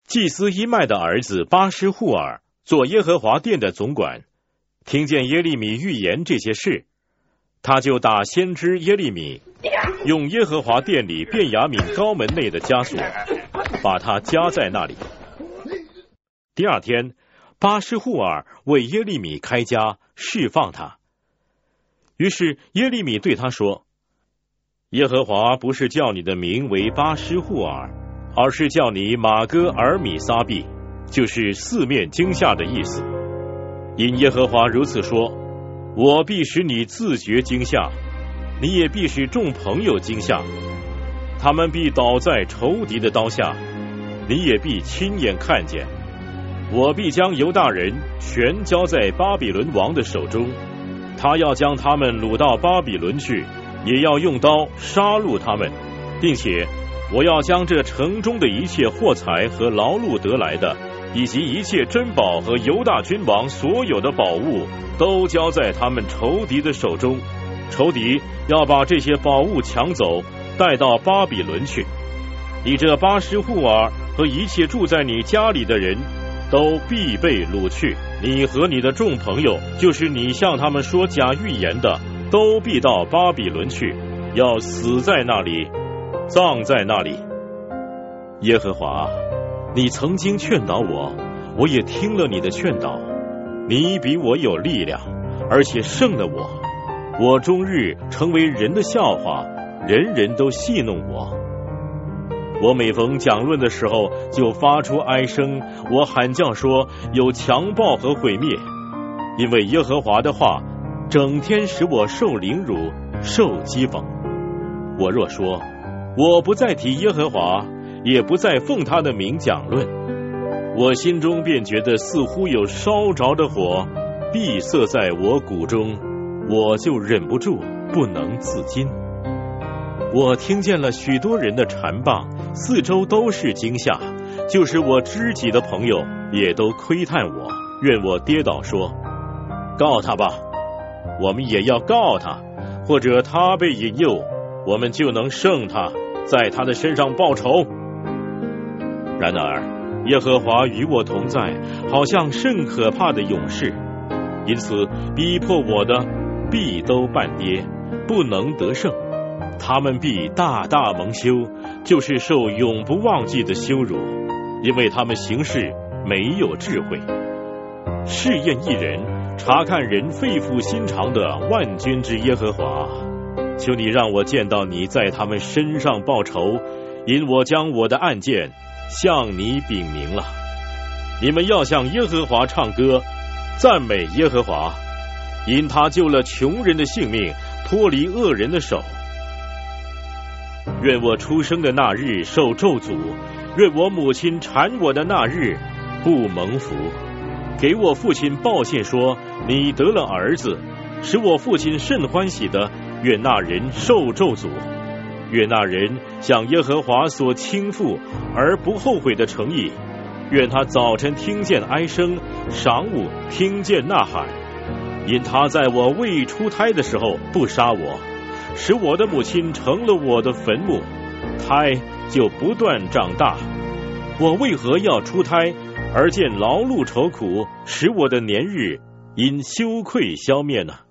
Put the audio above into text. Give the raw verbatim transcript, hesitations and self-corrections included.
祭司伊麦的儿子巴施户尔做耶和华殿的总管，听见耶利米预言这些事，他就打先知耶利米，用耶和华殿里便雅悯高门内的枷锁，把他夹在那里。第二天，巴施户尔为耶利米开枷，释放他。于是耶利米对他说：耶和华不是叫你的名为巴施户尔，而是叫你马哥尔米撒毕，就是四面惊吓的意思。因耶和华如此说，我必使你自觉惊吓，你也必使众朋友惊吓，他们必倒在仇敌的刀下，你也必亲眼看见。我必将犹大人全交在巴比伦王的手中，他要将他们掳到巴比伦去，也要用刀杀戮他们，并且我要将这城中的一切货财和劳碌得来的，以及一切珍宝和犹大君王所有的宝物，都交在他们仇敌的手中。仇敌要把这些宝物抢走，带到巴比伦去。你这巴施户尔和一切住在你家里的人，都必被掳去。你和你的众朋友，就是你向他们说假预言的，都必到巴比伦去，要死在那里，葬在那里。耶和华，你曾经劝导我，我也听了你的劝导。你比我有力量，而且胜了我。我终日成为人的笑话，人人都戏弄我。我每逢讲论的时候，就发出哀声，我喊叫说，有强暴和毁灭。因为耶和华的话整天使我受凌辱，受讥讽。我若说我不再提耶和华，也不再奉他的名讲论，我心中便觉得似乎有烧着的火闭塞在我骨中，我就忍不住不能自禁。我听见了许多人的缠棒，四周都是惊吓，就是我知己的朋友也都窥探我，愿我跌倒，说告他吧，我们也要告他，或者他被引诱，我们就能胜他，在他的身上报仇。然而耶和华与我同在，好像甚可怕的勇士，因此逼迫我的必都半跌，不能得胜。他们必大大蒙羞，就是受永不忘记的羞辱，因为他们行事没有智慧。试验一人，查看人肺腑心肠的万军之耶和华，求你让我见到你在他们身上报仇，因我将我的案件向你禀明了。你们要向耶和华唱歌，赞美耶和华，因他救了穷人的性命，脱离恶人的手。愿我出生的那日受咒诅，愿我母亲产我的那日不蒙福。给我父亲报信说，你得了儿子，使我父亲甚欢喜的，愿那人受咒诅。愿那人向耶和华所倾覆而不后悔的诚意，愿他早晨听见哀声，晌午听见呐喊。因他在我未出胎的时候不杀我，使我的母亲成了我的坟墓，胎就不断长大。我为何要出胎，而见劳碌愁苦，使我的年日因羞愧消灭呢？